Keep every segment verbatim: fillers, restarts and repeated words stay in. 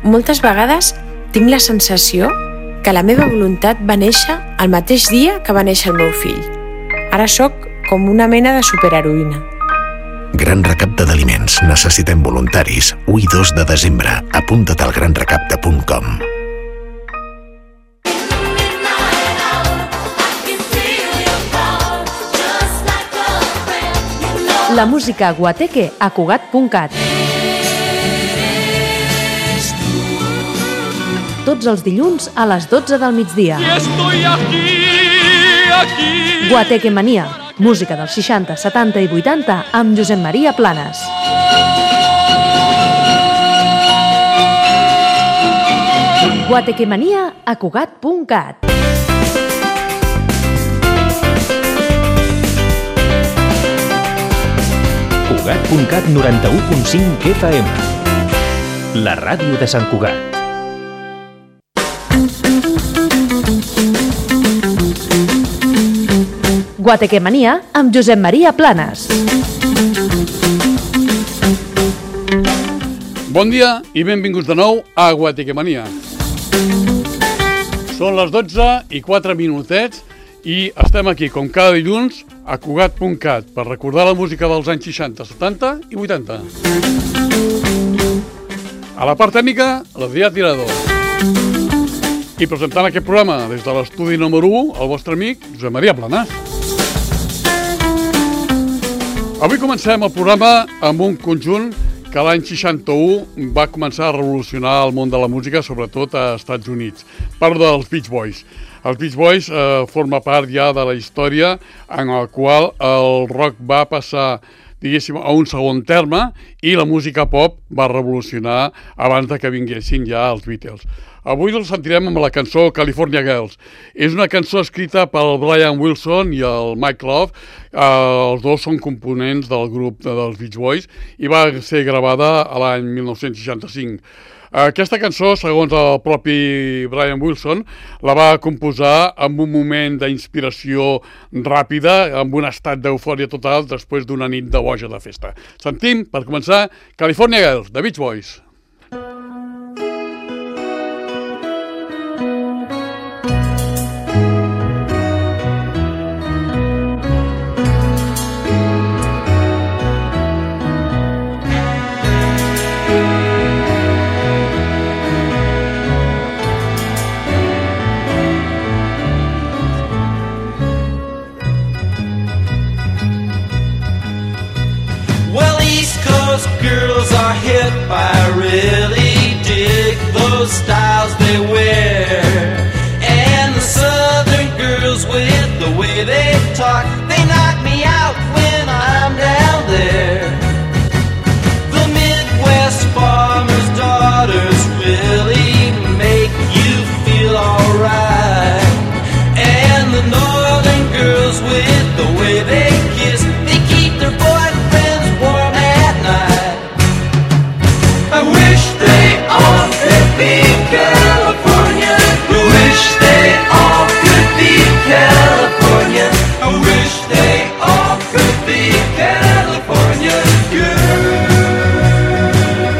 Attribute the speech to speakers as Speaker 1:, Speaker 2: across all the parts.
Speaker 1: moltes vegades tinc la sensació que la meva voluntat va néixer el mateix dia que va néixer el meu fill. Ara sóc com una mena de superheroïna.
Speaker 2: Gran recapte d'aliments. Necessitem voluntaris. u i dos de desembre. Apunta't al gran recapte punt com.
Speaker 3: La música a Guateque a Cugat punt cat. Tots els dilluns a les dotze del migdia. Guateque Mania. Música dels seixanta, setanta i vuitanta amb Josep Maria Planes. Guateque Mania a Cugat punt cat.
Speaker 4: Cugat punt cat noranta-u punt cinc F M. La ràdio de Sant Cugat.
Speaker 3: Guateque Mania amb Josep Maria Planes.
Speaker 5: Bon dia i benvinguts de nou a Guateque Mania. Són les dotze i quatre minutets i estem aquí, com cada dilluns, a Cugat punt cat per recordar la música dels anys seixanta, setanta i vuitanta. A la part tècnica, l'Adrià Tirado. I presentant aquest programa des de l'estudi número u, el vostre amic Josep Maria Planes. Avui comencem el programa amb un conjunt que l'any seixanta-u va començar a revolucionar el món de la música, sobretot a Estats Units. Parlo dels Beach Boys. Els Beach Boys eh, forma part ja de la història en la qual el rock va passar, diguéssim, a un segon terme i la música pop va revolucionar abans de que vinguessin ja els Beatles. Avui el sentirem amb la cançó California Girls. És una cançó escrita pel Brian Wilson i el Mike Love. Eh, els dos són components del grup dels Beach Boys i va ser gravada a l'any mil nou-cents seixanta-cinc. Aquesta cançó, segons el propi Brian Wilson, la va composar en un moment d'inspiració ràpida, amb un estat d'eufòria total després d'una nit de boja de festa. Sentim, per començar, California Girls, de Beach Boys.
Speaker 6: Girls are hip, I really dig those styles they wear. And the southern girls with the way they talk, they knock me out when I'm down there. The Midwest farmers' daughters really make you feel alright. And the northern girls with the way they kiss, they keep their boyfriends warm at night. I wish they all could be California. I wish they all could be California. I wish they all could be California girls.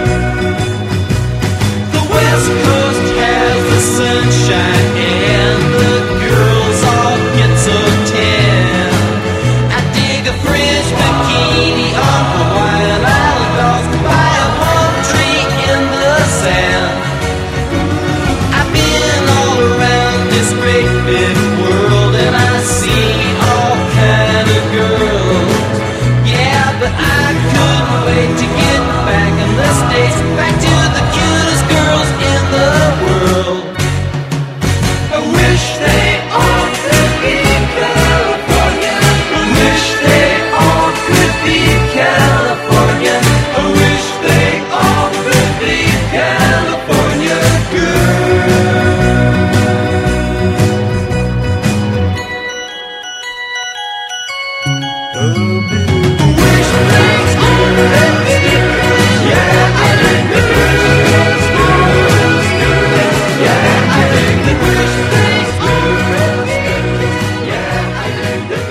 Speaker 6: The West Coast has the sunshine and the girls all get so tan. I dig a French bikini on Hawaiian Island by a palm tree in the sand. I've been all around this great big world and I see all kind of girls. Yeah, but I couldn't wait to get back in the States, back to the cutest girls in the world. I wish they all could be California. I wish they all could be California. I wish they all could be California girls. I wish things could be, yeah, I think the girls, girls, girls, yeah, I think the wish things could be, yeah, I think the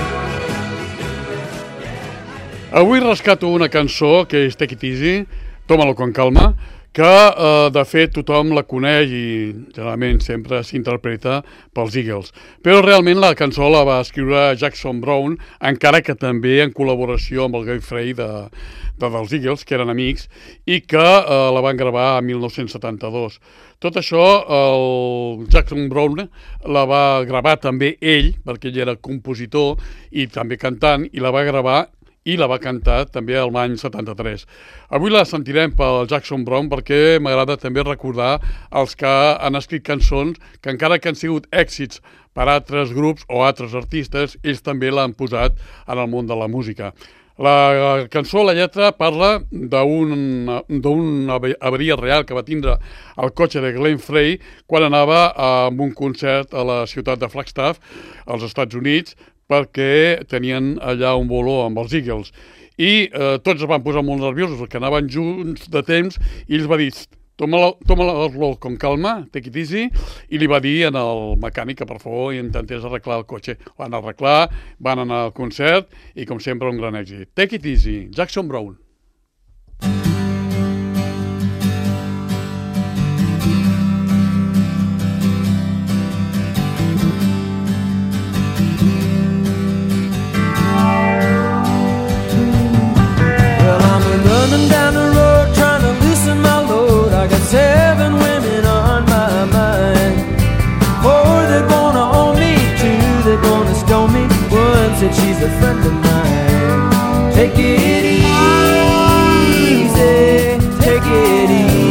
Speaker 5: Avui rescato una cançó que és Take It Easy, Tómalo con calma, que eh, de fet tothom la coneix i generalment sempre s'interpreta pels Eagles. Però realment la cançó la va escriure Jackson Browne, encara que també en col·laboració amb el Gary Frey de, de dels Eagles, que eren amics, i que eh, la van gravar a mil nou-cents setanta-dos. Tot això, el Jackson Browne la va gravar també ell, perquè ell era compositor i també cantant, i la va gravar i la va cantar també l'any setanta-tres. Avui la sentirem pel Jackson Browne perquè m'agrada també recordar els que han escrit cançons que encara que han sigut èxits per altres grups o altres artistes, ells també l'han posat en el món de la música. La cançó, la lletra, parla d'una un avaria real que va tindre el cotxe de Glenn Frey quan anava a un concert a la ciutat de Flagstaff, als Estats Units, perquè tenien allà un bolo amb els Eagles. I eh, tots es van posar molt nerviosos, perquè anaven junts de temps, i ells va dir, tómalo con calma, take it easy, i li va dir al mecànic que per favor intentés arreglar el cotxe. Van arreglar, van anar al concert, i com sempre un gran èxit. Take it easy, Jackson Browne.
Speaker 6: Running down the road trying to loosen my load. I got seven women on my mind. Four they're gonna own me, two they're gonna stone me. One said she's a friend of mine. Take it easy, take it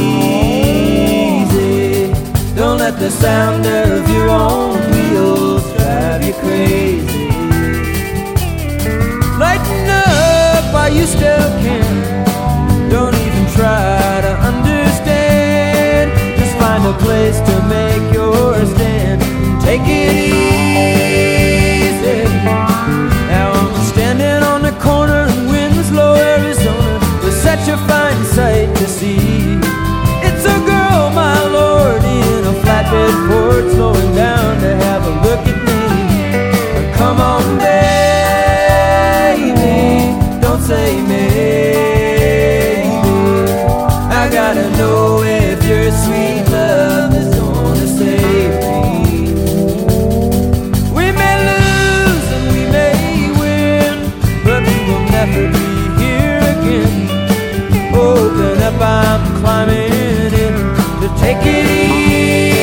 Speaker 6: easy. Don't let the sound of your own wheels drive you crazy. Lighten up while you still can. Don't even try to understand. Just find a place to make your stand. Take it easy. Now I'm standing on the corner in Winslow, Arizona, with such a fine sight to see. It's a girl, my lord, in a flatbed Ford, slowing down to have a look at me. Come on, baby, don't say maybe. I gotta know if your sweet love is gonna save me. We may lose and we may win, but we will never be here again. Open up, I'm climbing in to take it easy.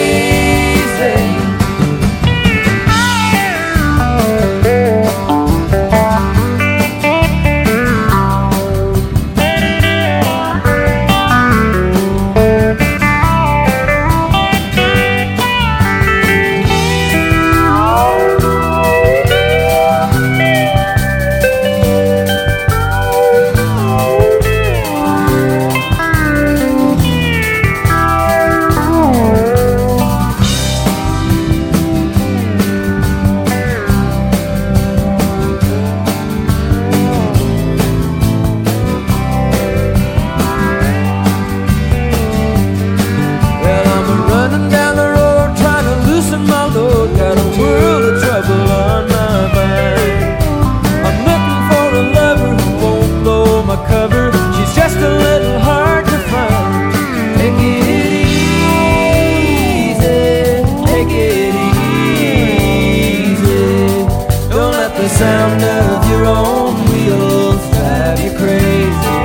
Speaker 6: Sound of your own wheels drive you crazy.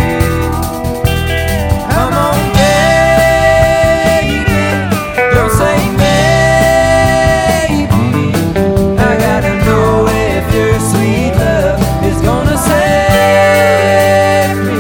Speaker 6: Come on, baby, don't say maybe. I gotta know if your sweet love is gonna save me.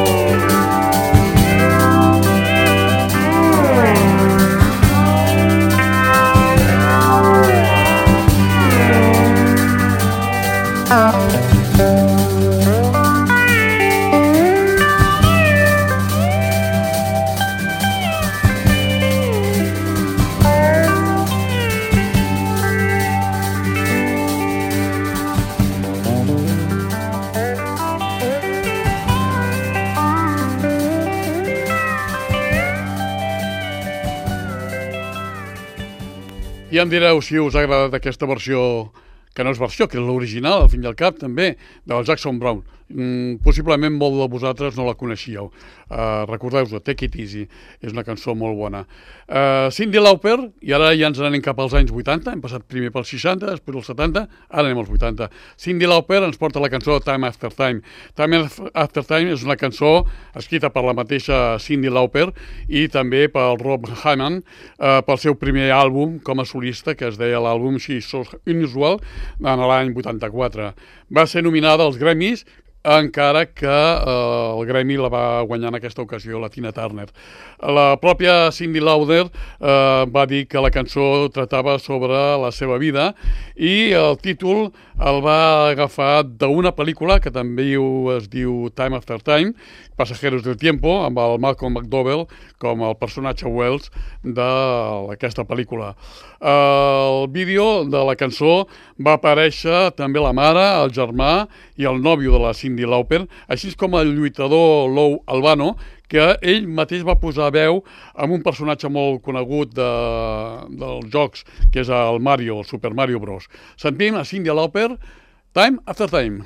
Speaker 5: Ja em direu si us ha agradat aquesta versió, que no és versió, que és l'original, al fin i al cap, també, del Jackson Browne. mm, possiblement molt de vosaltres no la coneixíeu. Uh, Recordeu-vos, Take It Easy, és una cançó molt bona. Uh, Cyndi Lauper, i ara ja ens anem cap als anys vuitanta, hem passat primer pels seixanta, després als setanta, ara anem als vuitanta. Cyndi Lauper ens porta la cançó Time After Time. Time After Time és una cançó escrita per la mateixa Cyndi Lauper i també pel Rob Hammond, uh, pel seu primer àlbum com a solista, que es deia l'àlbum She's So Unusual, en l'any vuitanta-quatre. Va ser nominada als Grammys, encara que eh, el Grammy la va guanyar en aquesta ocasió la Tina Turner. La pròpia Cyndi Lauper eh, va dir que la cançó tractava sobre la seva vida i el títol el va agafar d'una pel·lícula que també es diu Time After Time, Pasajeros del Tiempo, amb el Malcolm McDowell com el personatge Wells d'aquesta pel·lícula. El vídeo de la cançó va aparèixer també la mare, el germà i el nòvio de la Cyndi Lauper, així com el lluitador Lou Albano, que ell mateix va posar veu amb un personatge molt conegut de, dels jocs, que és el Mario, el Super Mario Bros. Sentim a Cyndi Lauper, Time After Time.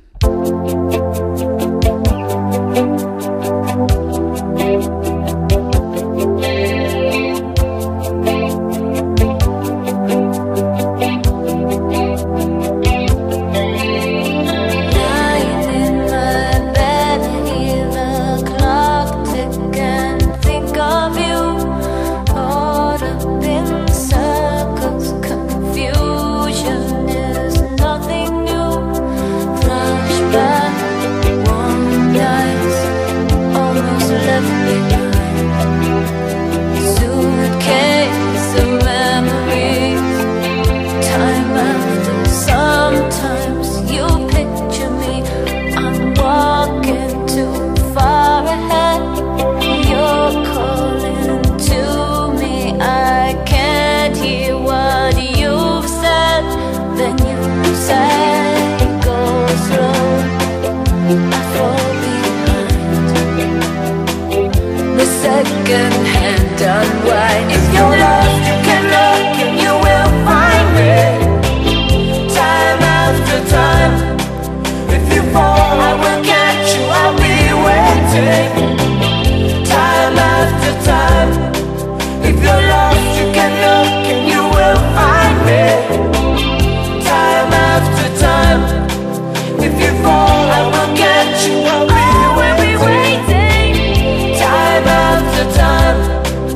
Speaker 7: Second-hand unwind. If you're lost, you can look and you will find me. Time after time. If you fall, I will catch you. I'll be waiting. Time after time. If you're lost, you can look and you will find me. Time after time. If you fall, I will catch you. I'll be waiting. Time after time.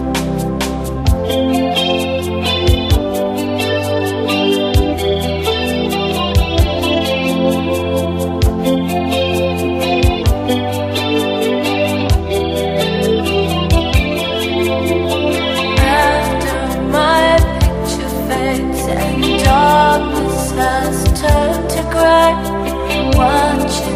Speaker 7: After my picture fades and darkness has turned to grey, watching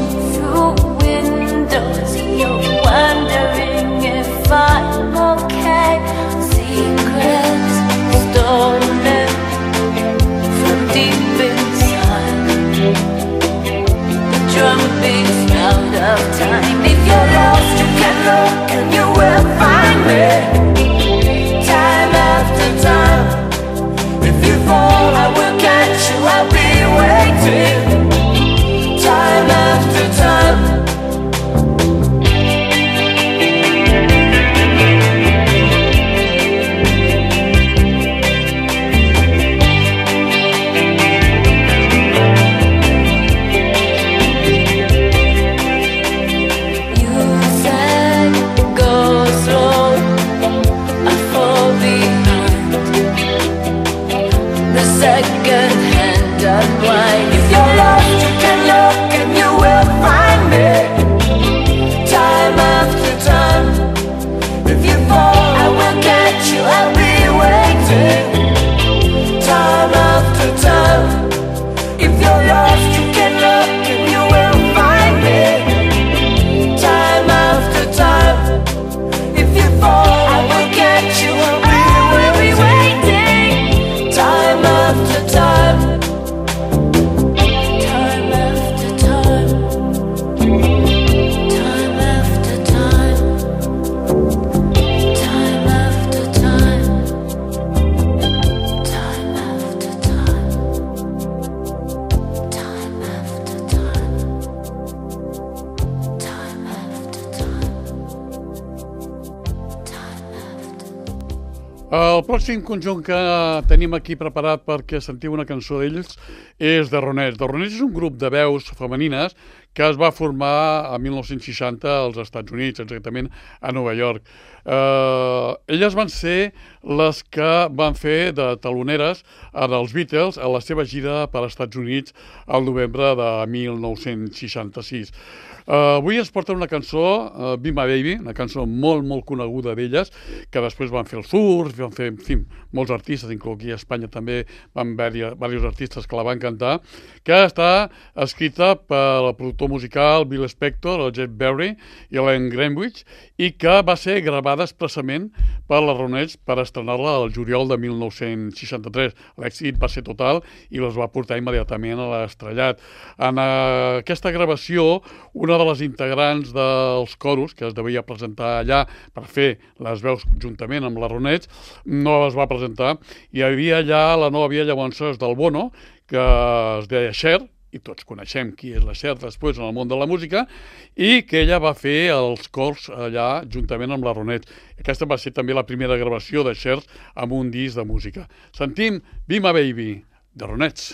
Speaker 5: El pròxim conjunt que tenim aquí preparat perquè sentiu una cançó d'ells és The Ronettes. The Ronettes és un grup de veus femenines que es va formar a mil nou-cents seixanta als Estats Units, exactament a Nova York. Eh, elles van ser les que van fer de taloneres dels Beatles a la seva gira per als Estats Units al novembre de mil nou-cents seixanta-sis. Uh, avui ens porten una cançó, uh, Be My Baby, una cançó molt, molt coneguda d'elles, que després van fer els tours, van fer, en fi, molts artistes, inclús aquí a Espanya també van haver-hi diversos artistes que la van cantar, que està escrita pel productor musical Bill Spector, el Jeff Berry i l'En Greenwich, i que va ser gravada expressament per les Ronettes per estrenar-la al juliol de mil nou-cents seixanta-tres. L'èxit va ser total i les va portar immediatament a l'estrellat. En uh, aquesta gravació, una de les integrants dels coros, que es devia presentar allà per fer les veus juntament amb les Ronettes, no es va presentar. Hi havia allà la nòvia llavors del Bono, que es deia Cher, i tots coneixem qui és la Cher després en el món de la música, i que ella va fer els cors allà juntament amb les Ronettes. Aquesta va ser també la primera gravació de Cher amb un disc de música. Sentim Be My Baby, de Ronettes.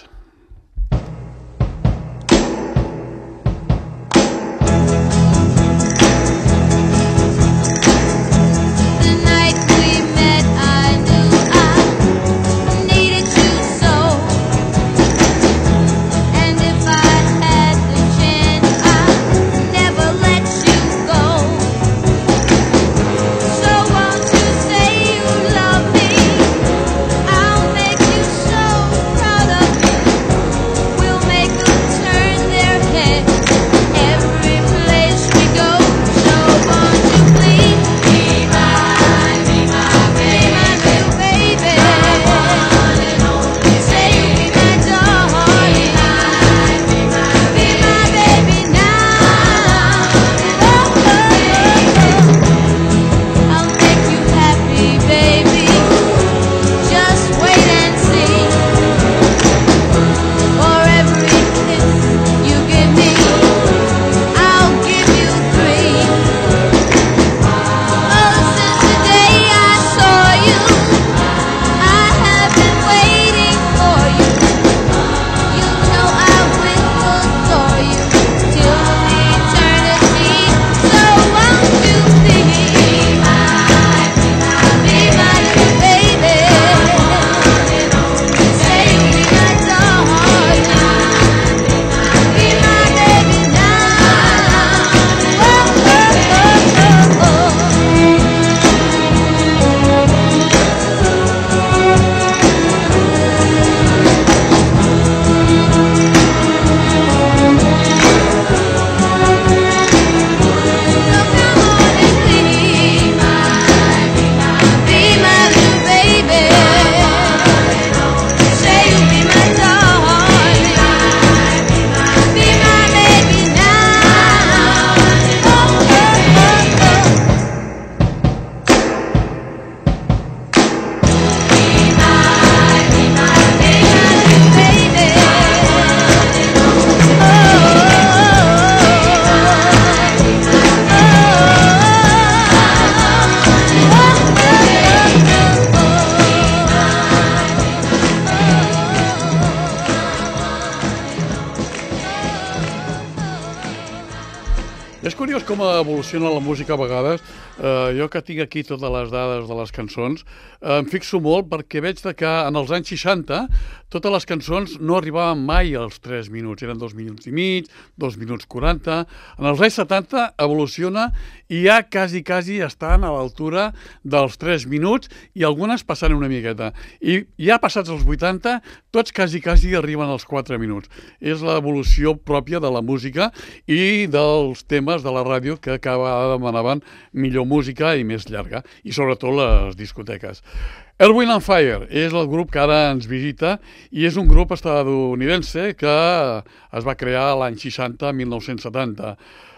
Speaker 5: És curiós com evoluciona la música a vegades. Eh, jo que tinc aquí totes les dades de les cançons, eh, em fixo molt perquè veig que en els anys seixanta totes les cançons no arribaven mai als tres minuts, eren dos minuts i mig, dos minuts quaranta. En els anys setanta evoluciona i ja quasi, quasi estan a l'altura dels tres minuts i algunes passant una miqueta. I ja passats els vuitanta, tots quasi, quasi arriben als quatre minuts. És l'evolució pròpia de la música i dels temes de la ràdio que cada vegada demanaven millor música i més llarga, i sobretot les discoteques. Earth, Wind and Fire és el grup que ara ens visita i és un grup estadounidense que es va crear l'any seixanta, mil nou-cents setanta.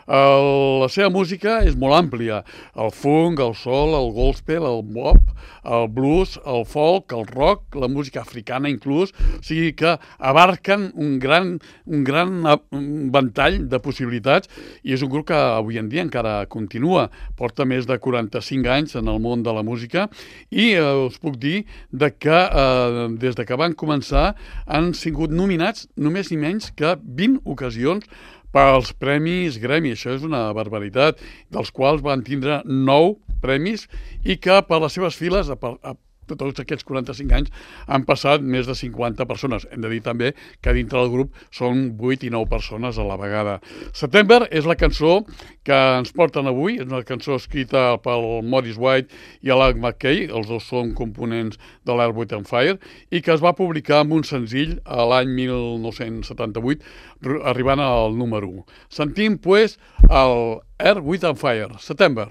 Speaker 5: El, la seva música és molt àmplia. El funk, el soul, el gospel, el bop, el blues, el folk, el rock, la música africana inclús. O sigui que abarquen un gran, un gran ventall de possibilitats i és un grup que avui en dia encara continua. Porta més de quaranta-cinc anys en el món de la música i eh, us puc dir de que eh, des de que van començar han sigut nominats només ni menys que vint ocasions pels Premis Grammy. Això és una barbaritat, dels quals van tindre nou premis i que per les seves files, a, a tots aquests quaranta-cinc anys, han passat més de cinquanta persones. Hem de dir també que dintre del grup són vuit i nou persones a la vegada. September és la cançó que ens porten avui, és una cançó escrita pel Maurice White i Alan McKay, els dos són components de l'Earth, Wind and Fire, i que es va publicar amb un senzill a l'any mil nou-cents setanta-vuit, arribant al número u. Sentim, pues, el Earth, Wind and Fire, September.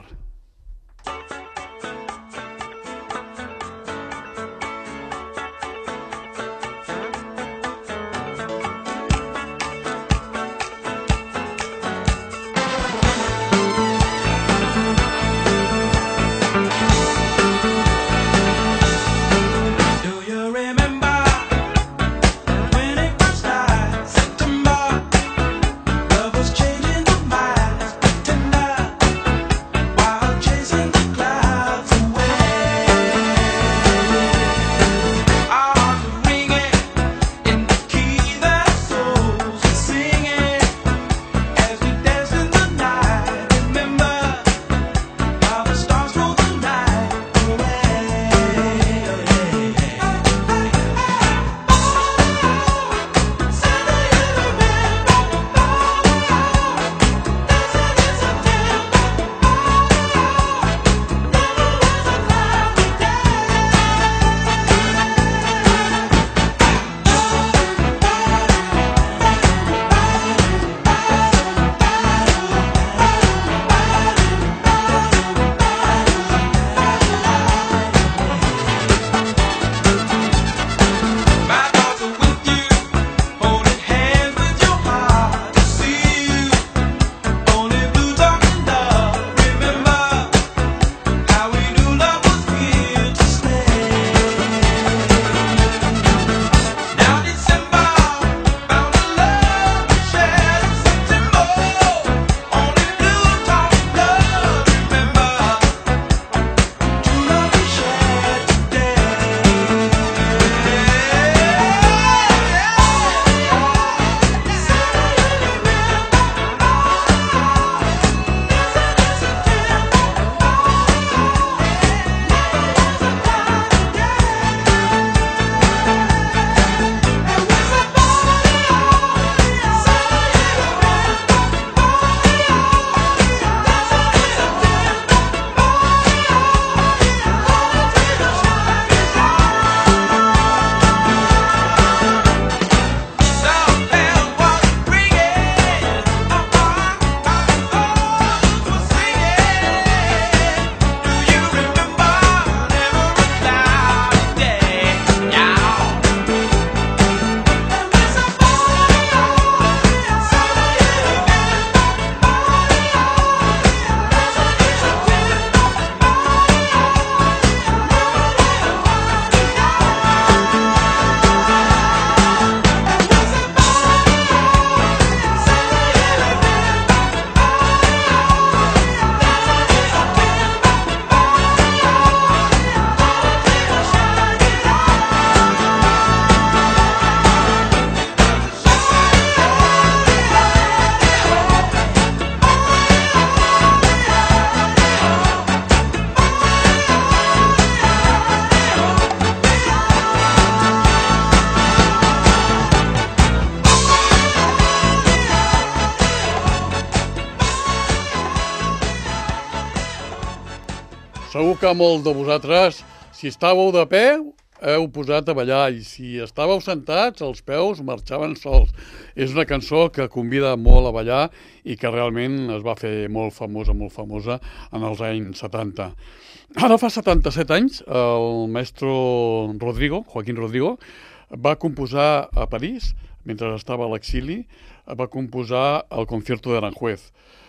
Speaker 5: Segur que molts de vosaltres, si estàveu de peu, heu posat a ballar, i si estàveu sentats, els peus marxaven sols. És una cançó que convida molt a ballar i que realment es va fer molt famosa, molt famosa en els anys setanta. Ara fa setanta-set anys, el maestro Rodrigo, Joaquín Rodrigo, va composar a París, mentre estava a l'exili, va composar el Concierto de Aranjuez.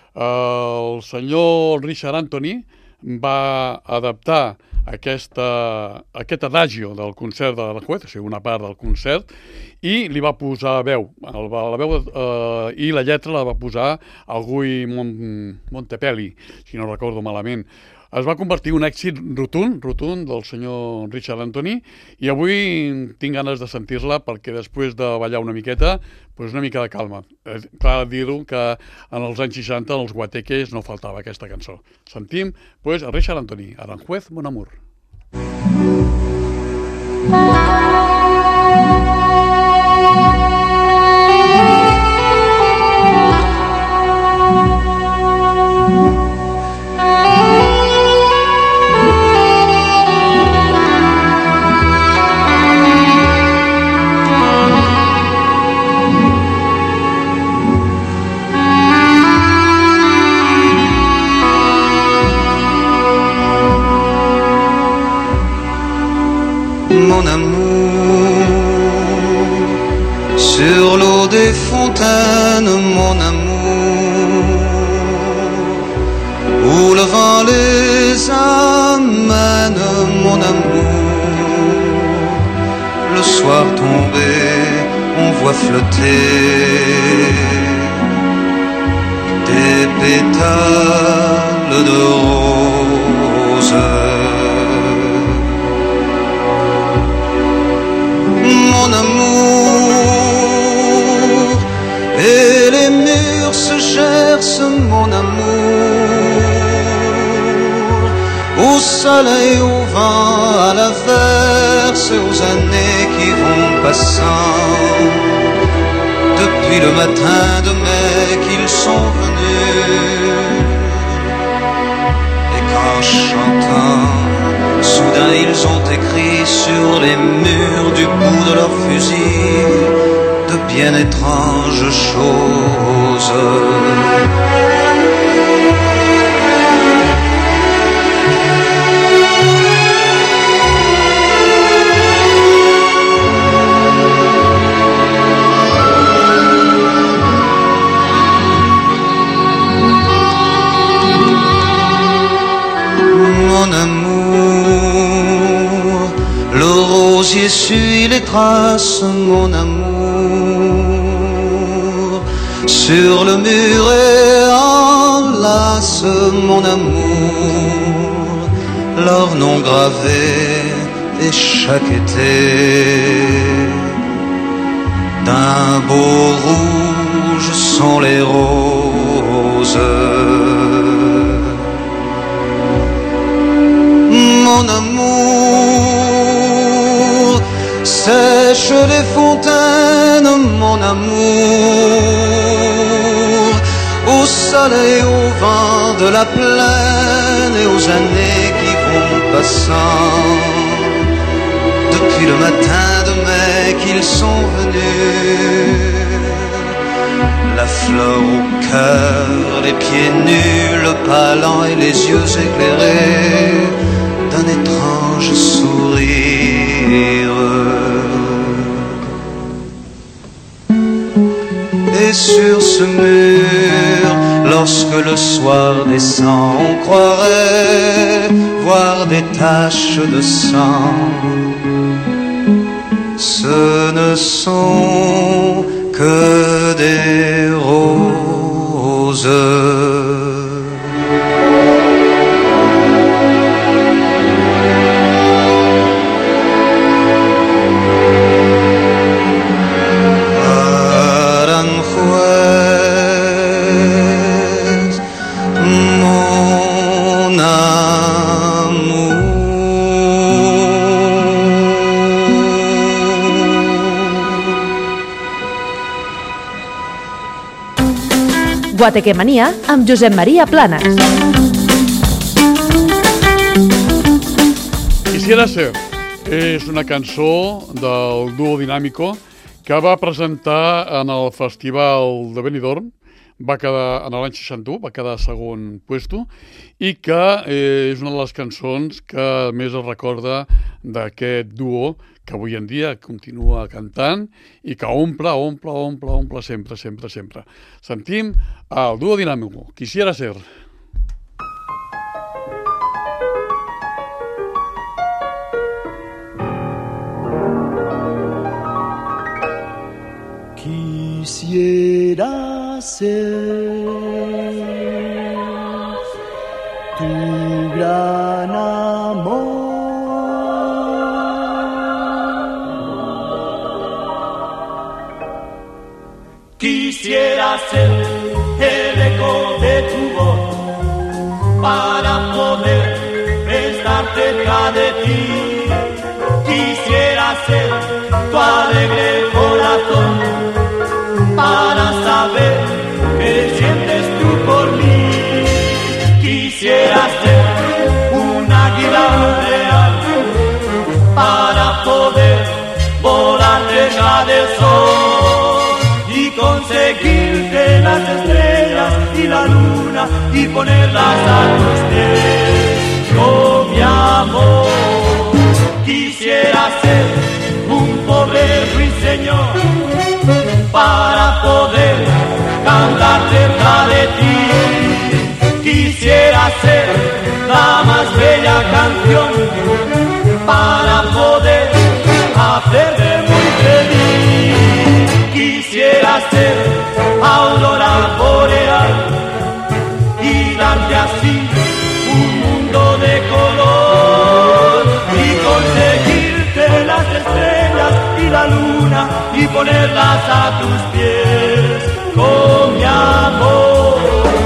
Speaker 5: El senyor Richard Anthony va adaptar aquesta, aquest adagio del concert de l'Aranjuez, o sigui, una part del concert, i li va posar veu. La veu eh, i la lletra la va posar el Guy Montepelli, si no recordo malament. es va convertir en un èxit rotund, rotund del senyor Richard Anthony, i avui tinc ganes de sentir-la perquè després de ballar una miqueta, pues una mica de calma. És clar dir-ho que en els anys seixanta, en els guateques, no faltava aquesta cançó. Sentim, pues, a Richard Anthony, Aranjuez, Mon Amour.
Speaker 8: Mon amour, sur l'eau des fontaines, mon amour, où le vent les amène, mon amour. Le soir tombé, on voit flotter des pétales de rose. Mon amour, et les murs se cherchent, mon amour, au soleil, au vent, à l'averse, aux années qui vont passant, depuis le matin de mai qu'ils sont venus, et qu'en chantant, soudain ils ont écrit sur les murs du bout de leur fusil de bien étranges choses. Mon amour, le rosier suit les traces, mon amour, sur le mur et enlace, mon amour, leur nom gravé et chaque été d'un beau rouge sont les roses. Mon amour, sèche les fontaines, mon amour, au soleil, au vent de la plaine et aux années qui vont passant, depuis le matin de mai qu'ils sont venus, la fleur au cœur, les pieds nus, le pas lent et les yeux éclairés d'un étrange sourire. Et sur ce mur, lorsque le soir descend, on croirait voir des taches de sang. Ce ne sont que des roses.
Speaker 3: Guatequemania amb Josep Maria Planas.
Speaker 5: Quisiera ser és una cançó del duo Dinámico que va presentar en el Festival de Benidorm, va quedar en l'any seixanta-u, va quedar a segon puesto, i que eh, és una de les cançons que més es recorda d'aquest duo que avui en dia continua cantant i que omple, omple, omple, omple sempre, sempre, sempre. Sentim el duo Dinámico, Quisiera ser.
Speaker 9: Quisiera ser tu gran amor.
Speaker 6: Quisiera ser el eco de tu voz para poder estar cerca de ti. Quisiera ser tu alegre corazón para saber qué sientes tú por mí. Quisiera ser un águila real para poder volar cerca del sol y conseguirte las estrellas y la luna y ponerlas a tus pies. Oh, mi amor, quisiera ser un pobre ruiseñor para poder cantar cerca de ti. Quisiera ser la más bella canción para poder hacerte muy feliz. Quisiera ser aurora boreal y darte así un mundo de color y conseguirte las estrellas y la luna y ponerlas a tus pies con mi amor.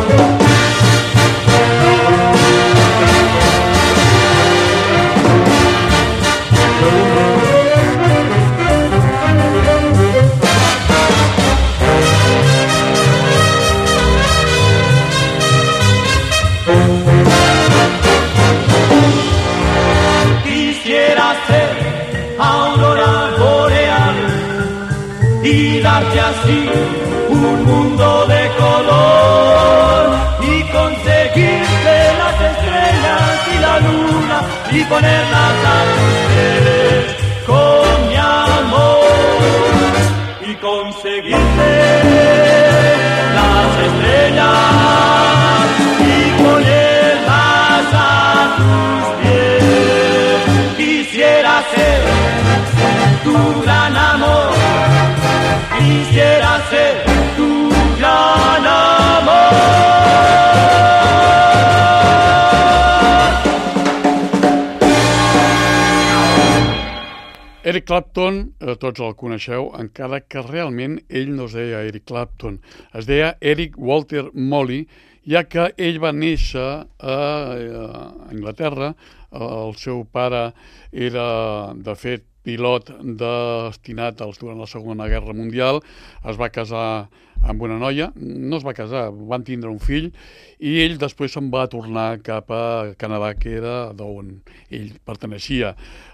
Speaker 6: Quisiera ser aurora boreal y darte así un mundo de color y conseguirte las estrellas y la luna y ponerlas a tus pies con mi amor y conseguirte las estrellas y ponerlas a tus pies. Quisiera ser tu gran amor, quisiera ser tu gran amor.
Speaker 5: Eric Clapton, eh, tots el coneixeu, encara que realment ell no es deia Eric Clapton, es deia Eric Walter Molly, ja que ell va néixer a, a Anglaterra. El seu pare era, de fet, pilot destinat als, durant la Segona Guerra Mundial, es va casar amb una noia, no es va casar, van tindre un fill, i ell després se'n va tornar cap a Canadà, que era d'on ell perteneixia.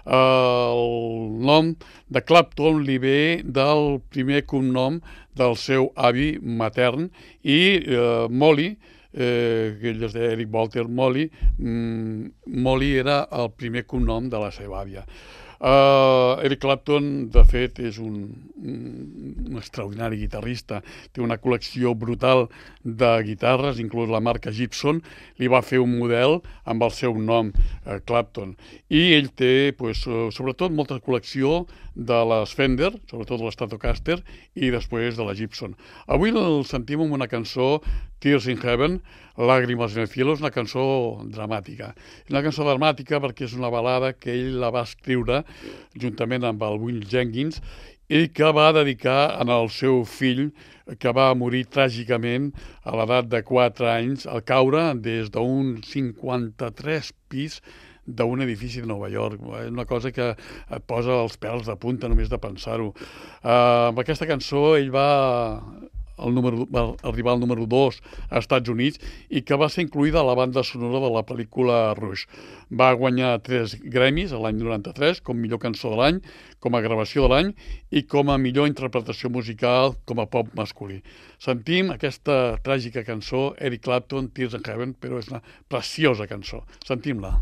Speaker 5: El nom de Clapton li ve del primer cognom del seu avi matern, i eh, Molly, eh, que ell es deia Eric Walter Molly, mm, Molly era el primer cognom de la seva àvia. Uh, Eric Clapton, de fet, és un, un extraordinari guitarrista. Té una col·lecció brutal de guitarres, inclús la marca Gibson li va fer un model amb el seu nom, uh, Clapton. I ell té, pues, uh, sobretot, molta col·lecció de les Fender, sobretot de l'Stratocaster, i després de la Gibson. Avui el sentim amb una cançó, Tears in Heaven, Lágrimas en el cielo, és una cançó dramàtica. És una cançó dramàtica perquè és una balada que ell la va escriure juntament amb el Will Jenkins i que va dedicar al seu fill, que va morir tràgicament a l'edat de quatre anys al caure des d'un cinquanta-tres pis d'un edifici de Nova York. És una cosa que et posa els pèls de punta només de pensar-ho. Uh, amb aquesta cançó ell va... El número, va arribar al número dos als Estats Units i que va ser incluïda a la banda sonora de la pel·lícula Rush. Va guanyar tres Grammys l'any noranta-tres com millor cançó de l'any, com a gravació de l'any i com a millor interpretació musical com a pop masculí. Sentim aquesta tràgica cançó, Eric Clapton, Tears in Heaven, però és una preciosa cançó. Sentim-la.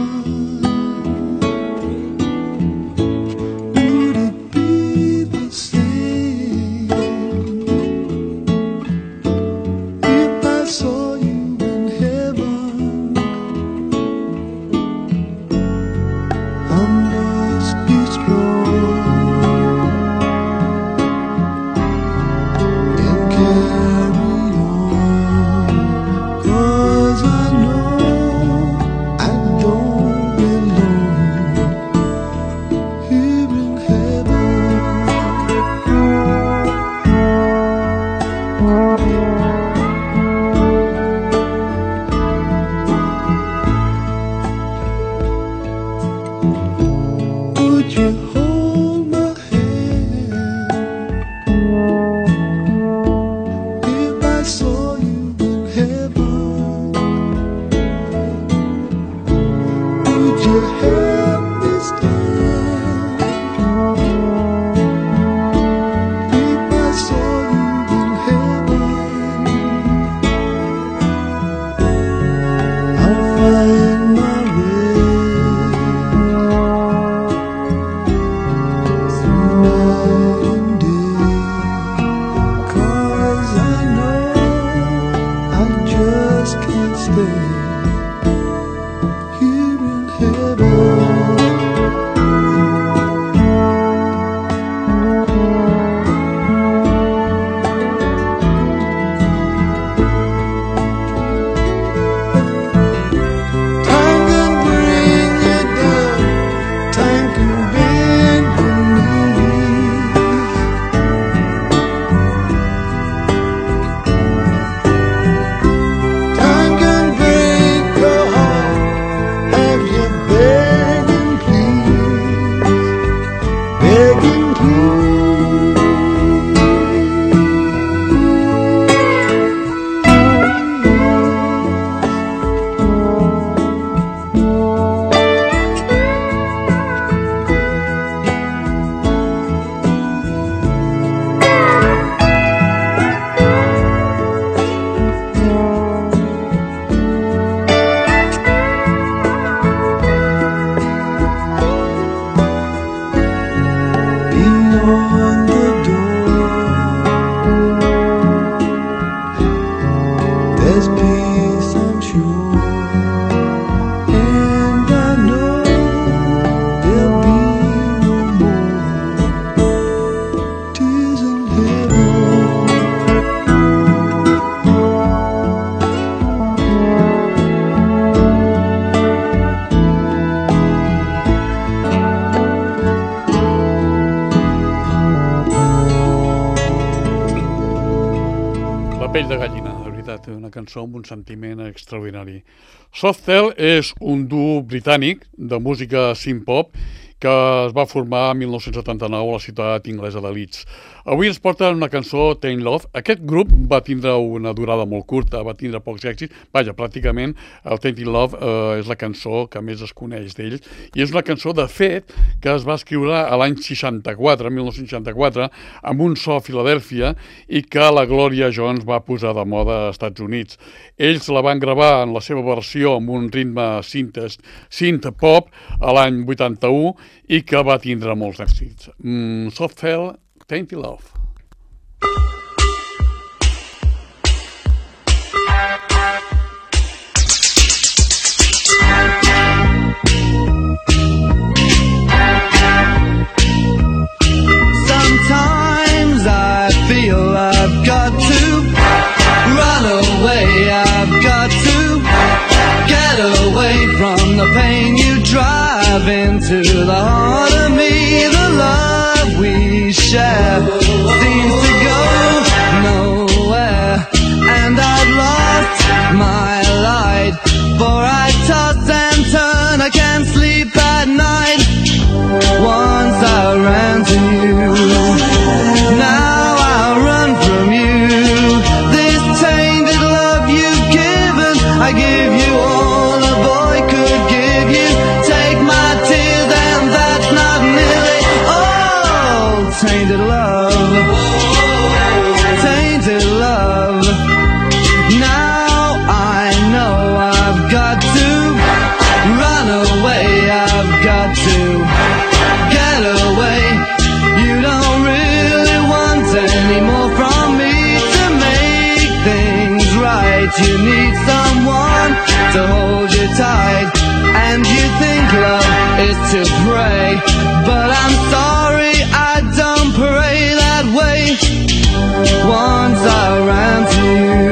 Speaker 10: Would it be the same?
Speaker 5: pell de gallina, de veritat, una cançó amb un sentiment extraordinari. Soft Cell és un duo britànic de música synth-pop que es va formar en mil nou-cents setanta-nou a la ciutat inglesa de Leeds. Avui ens porten una cançó, Tainted Love. Aquest grup va tindre una durada molt curta, va tindre pocs èxits. Vaja, pràcticament el Tainted Love eh, és la cançó que més es coneix d'ells, i és una cançó, de fet, que es va escriure a l'any seixanta-quatre, mil nou-cents seixanta-quatre, amb un so a Filadèlfia, i que la Gloria Jones va posar de moda als Estats Units. Ells la van gravar en la seva versió amb un ritme synth-pop a l'any vuitanta-u, i que va tindre molts èxits. Mm, Soft Cell, Tainted Love.
Speaker 8: Sometimes I feel I've got to run away, I've got to get away from the pain you drive into the heart of me. The love we share seems to go nowhere, and I've lost my light, for I toss and turn, I can't sleep at night. Once I ran to you, now I run from you. This tainted love you've given, I give you all a boy could give you. Take my tears and that's not nearly all. Tainted love, tainted love. Now I know I've got to run away, I've got to get away. You don't really want any more from me to make things right. You need someone to hold you tight, and you think love is to pray, but I'm sorry, I don't pray that way. Once I ran to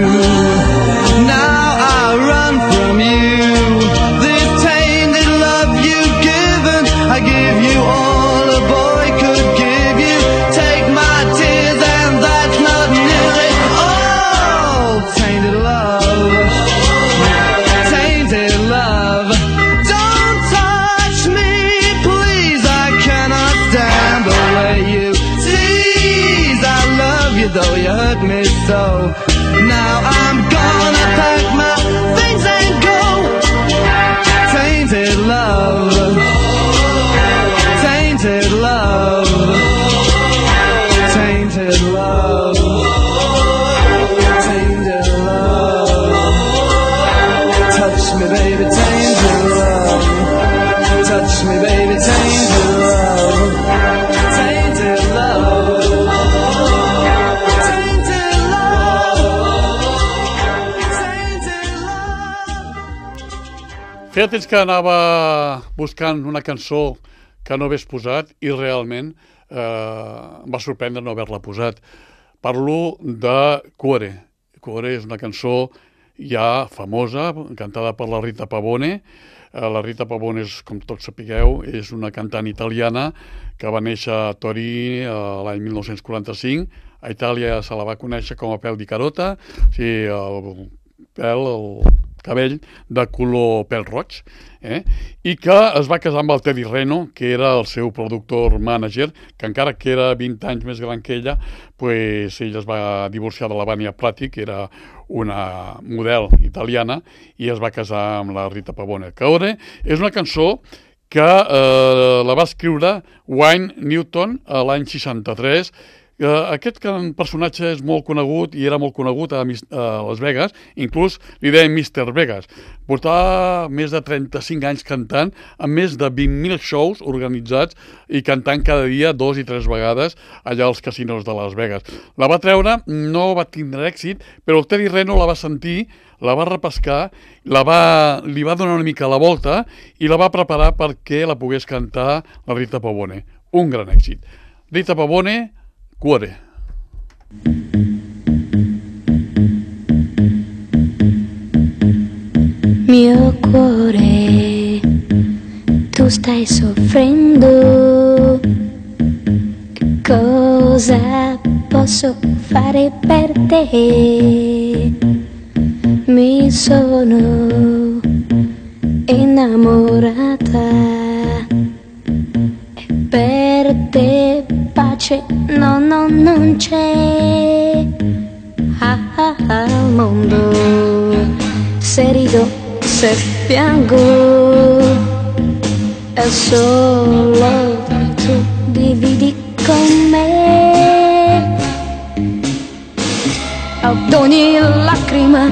Speaker 8: you, now I run from you. This tainted love you've given, I give you all a boy could give you. Take my tears and that's not nearly all. Tainted love, tainted love. Don't touch me, please, I cannot stand the way you tease. I love you though you hurt me so. Now I'm gonna pack my things and go. Tainted love, tainted love, tainted love, tainted love. Touch me baby, tainted love. Touch me baby, tainted love. Tainted love, tainted love, tainted love.
Speaker 5: Feia temps que anava buscant una cançó que no hagués posat i realment eh, em va sorprendre no haver-la posat. Parlo de Cuore. Cuore és una cançó ja famosa, cantada per la Rita Pavone. Eh, la Rita Pavone, és, com tots sapigueu, és una cantant italiana que va néixer a Torí eh, l'any mil nou-cents quaranta-cinc. A Itàlia se la va conèixer com a pèl di carota, o sigui, el pèl, el cabell de color pèl roig, eh? I que es va casar amb el Teddy Reno, que era el seu productor manager, que encara que era vint anys més gran que ella, pues, ell es va divorciar de la Vania Prati, que era una model italiana, i es va casar amb la Rita Pavone. Cuore és una cançó que eh, la va escriure Wayne Newton l'any seixanta-tres. Uh, aquest personatge és molt conegut i era molt conegut a, a Las Vegas, inclús li deien mister Vegas. Portava més de trenta-cinc anys cantant, amb més de vint mil shows organitzats i cantant cada dia dos i tres vegades allà als casinos de Las Vegas. La va treure, no va tindre èxit, però el Teddy Reno la va sentir, la va repescar, la va, li va donar una mica la volta i la va preparar perquè la pogués cantar la Rita Pavone. Un gran èxit. Rita Pavone, Cuore.
Speaker 10: Mio cuore, tu stai soffrendo, che cosa posso fare? fare per te. Mi sono innamorata e per te pace no, no, non c'è. Ah, ah, ah, al mondo se rido, se piango è solo tu dividi con me. Ad ogni lacrima,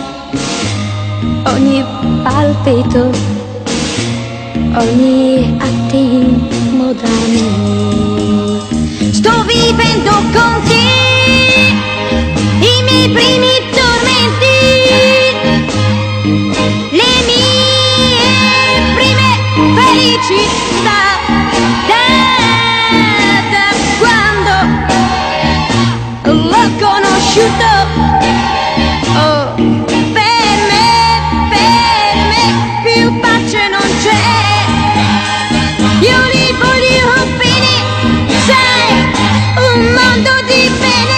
Speaker 10: ogni palpito, ogni attimo da me, sto vivendo con te i miei primi tormenti, le mie prime felicità, da, da quando l'ho conosciuto. Oh, per me, per me più pace non c'è. Io li voglio bene, sai, un mondo di bene.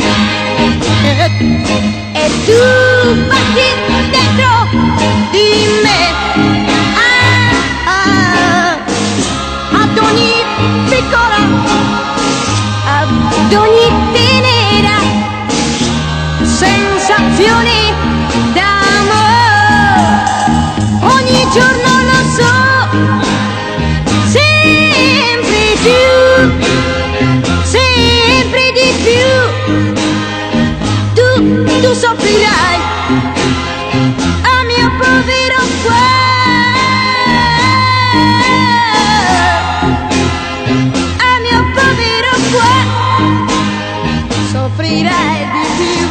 Speaker 10: E tu batti dentro di me. Ah, ah, ad ogni piccola, ad ogni tenera sensazione d'amore, ogni giorno lo so, sempre più, sempre di più, tu, tu soffrirai al mio povero cuore, al mio povero cuore, soffrirai di più.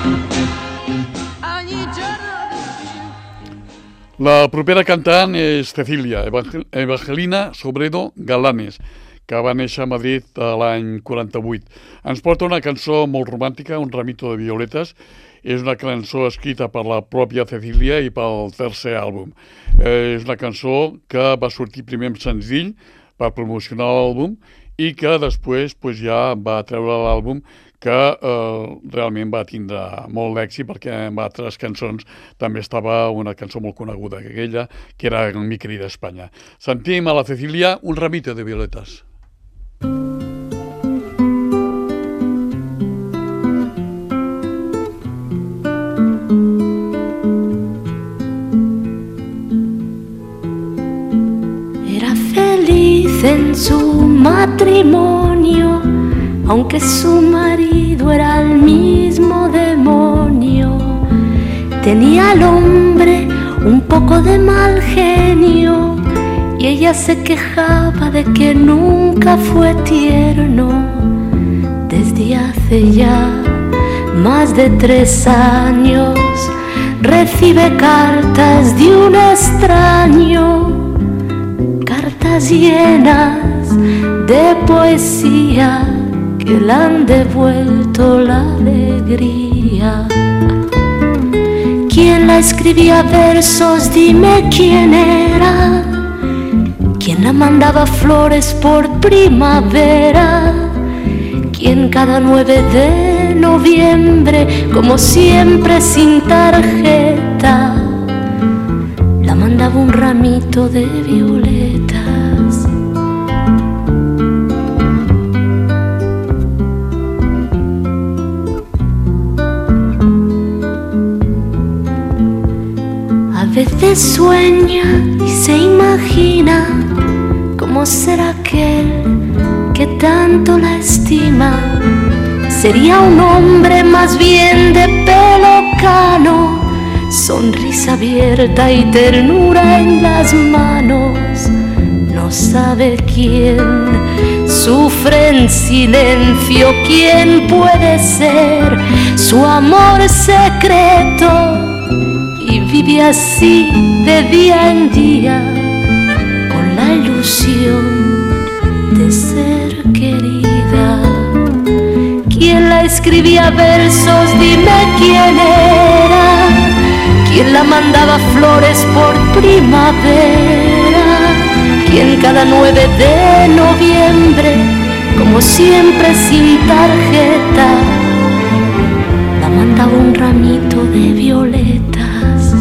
Speaker 5: La propera cantant és Cecilia Evangelina Sobredo Galanes, que va néixer a Madrid l'any quaranta-vuit. Ens porta una cançó molt romàntica, Un ramito de violetes. És una cançó escrita per la pròpia Cecilia i pel tercer àlbum. Eh, és una cançó que va sortir primer en senzill per promocionar l'àlbum i que després pues, ja va treure l'àlbum que eh, realment va tindre molt d'èxit perquè en altres cançons també estava una cançó molt coneguda, aquella que era Mi querida Espanya. Sentim a la Cecilia Un ramito de violetas.
Speaker 10: Era feliz en su matrimonio, aunque su marido era el mismo demonio. Tenía al hombre un poco de mal genio y ella se quejaba de que nunca fue tierno. Desde hace ya más de tres años recibe cartas de un extraño, cartas llenas de poesía que le han devuelto la alegría. ¿Quién la escribía versos? Dime quién era. ¿Quién la mandaba flores por primavera? ¿Quién cada nueve de noviembre, como siempre sin tarjeta, la mandaba un ramito de violetas? A veces sueña y se imagina cómo será aquel que tanto la estima. Sería un hombre más bien de pelo cano, sonrisa abierta y ternura en las manos. No sabe quién sufre en silencio, quién puede ser su amor secreto. Y vive así de día en día con la ilusión de ser querida. ¿Quién la escribía versos? Dime quién era. ¿Quién la mandaba flores por primavera? ¿Quién cada nueve de noviembre, como siempre sin tarjeta,
Speaker 11: de violetas.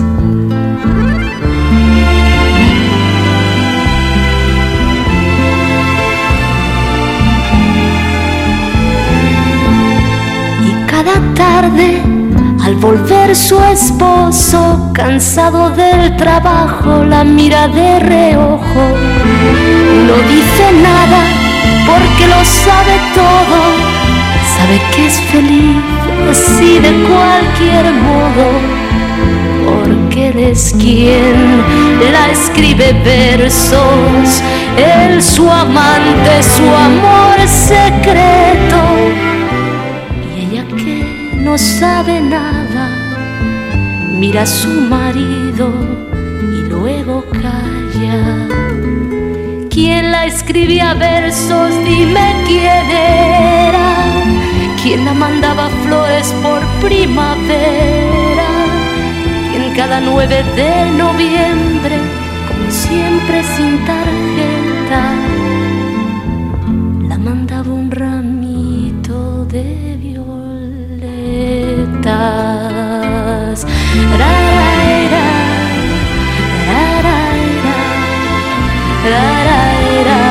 Speaker 11: Y cada tarde, al volver su esposo, cansado del trabajo, la mira de reojo. No dice nada porque lo sabe todo, sabe que es feliz así de cualquier modo, porque él es quien la escribe versos, él su amante, su amor secreto, y ella que no sabe nada, mira a su marido y luego calla. ¿Quién la escribía versos? Dime quién era. ¿Quién la mandaba flores por primavera? ¿Quién cada nueve de noviembre, como siempre sin tarjeta, la mandaba un ramito de violetas? Ra-ra-ra, ra-ra-ra, ra-ra-ra.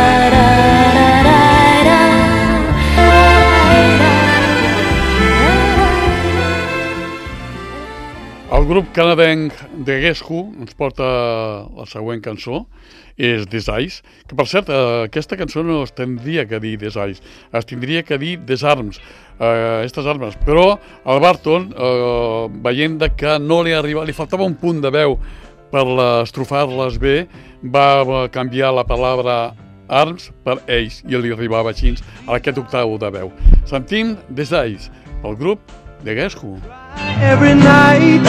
Speaker 5: El grup canadenc de Guess Who ens porta la següent cançó, és Des Eyes, que per cert, eh, aquesta cançó no es tindria que dir Des Eyes, es tindria que dir Des Arms, eh, aquestes armes, però el Barton, eh, veient que no li arriba, li faltava un punt de veu per estrofar-les bé, va canviar la paraula arms per ells i li arribava així a aquest octau de veu. Sentim Des Eyes, pel grup de Guess Who.
Speaker 7: Every night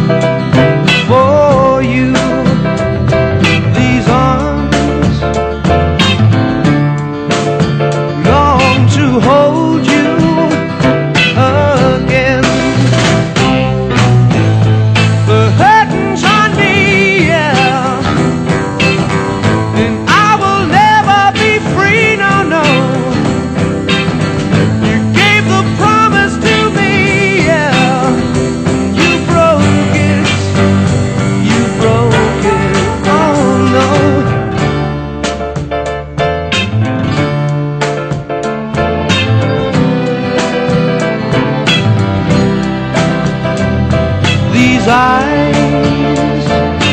Speaker 7: for you, these arms long to hold you again. The curtains on me, yeah, and I will never be free, no, no. You gave the promise to me, yeah. Eyes,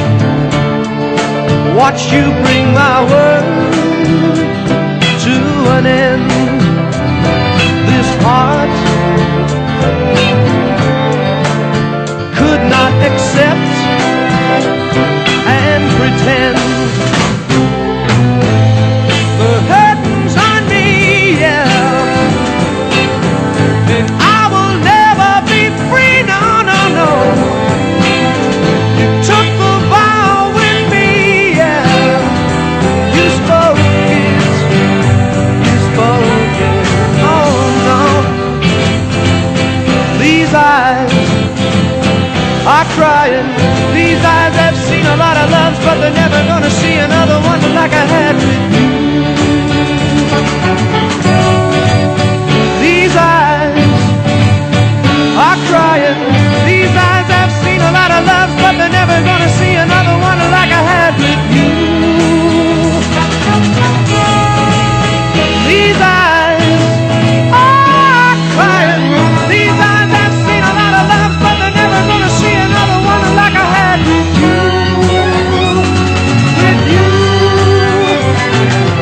Speaker 7: watch you bring my world to an end. This heart could not accept and pretend. The curtains on me, yeah, and I will never be free, no, no, no. Are crying. These eyes have seen a lot of loves, but they're never gonna see another one like I had with you. These eyes are crying. These eyes have seen a lot of loves, but they're never gonna see another one like I had with you. These eyes are crying. These eyes have seen a lot of loves, but they're never gonna see another one like I had with you, with you.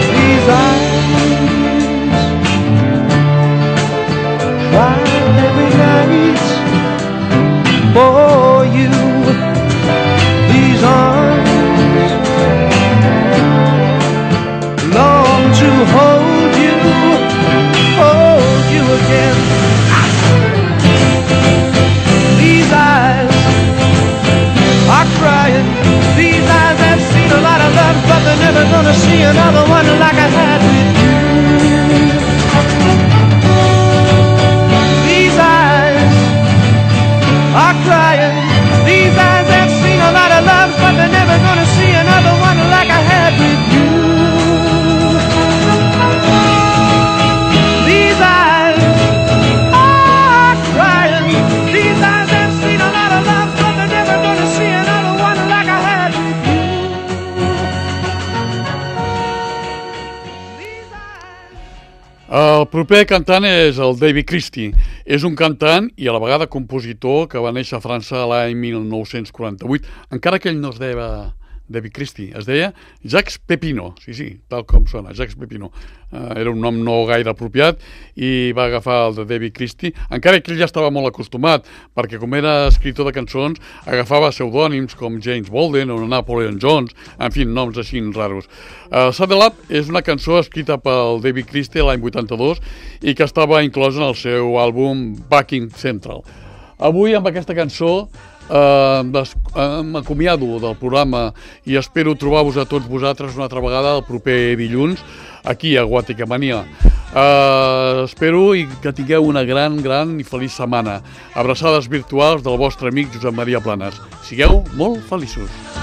Speaker 5: proper cantant és el David Christie. És un cantant i a la vegada compositor que va néixer a França l'any mil nou-cents quaranta-vuit, encara que ell no es deia David Christie, es deia Jacques Pepino, sí, sí, tal com sona, Jacques Pepino. Uh, era un nom no gaire apropiat i va agafar el de David Christie, encara que ell ja estava molt acostumat, perquè com era escriptor de cançons, agafava pseudònims com James Bolden o Napoleon Jones, en fi, noms així raros. Uh, Saddle Up és una cançó escrita pel David Christie l'any vuitanta-dos i que estava inclosa en el seu àlbum Backing Central. Avui, amb aquesta cançó, Uh, m'acomiado del programa i espero trobar-vos a tots vosaltres una altra vegada el proper dilluns aquí a Guaticamania. Uh, espero i que tingueu una gran, gran i feliç setmana. Abraçades virtuals del vostre amic Josep Maria Planes. Sigueu molt feliços.